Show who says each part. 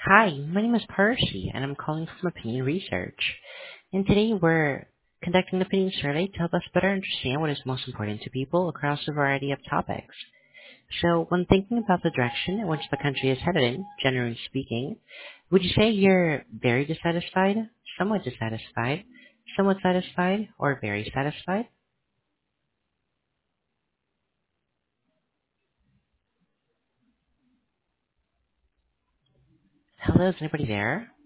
Speaker 1: Hi, my name is Percy, and I'm calling from Opinion Research. And today we're conducting an opinion survey to help us better understand what is most important to people across a variety of topics. So, when thinking about the direction in which the country is headed in, generally speaking, would you say you're very dissatisfied, somewhat satisfied, or very satisfied? Hello, is anybody there?